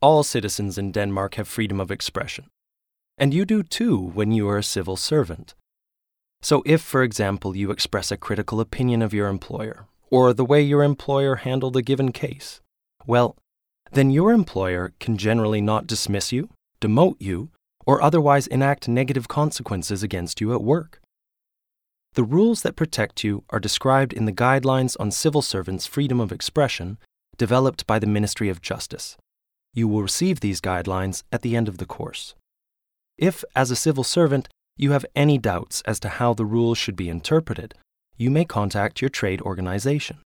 all citizens in Denmark have freedom of expression. And you do too when you are a civil servant. So if, for example, you express a critical opinion of your employer, or the way your employer handled a given case, well, then your employer can generally not dismiss you, demote you, or otherwise enact negative consequences against you at work. The rules that protect you are described in the Guidelines on Civil Servants' Freedom of Expression developed by the Ministry of Justice. You will receive these guidelines at the end of the course. If, as a civil servant, you have any doubts as to how the rules should be interpreted, you may contact your trade organization.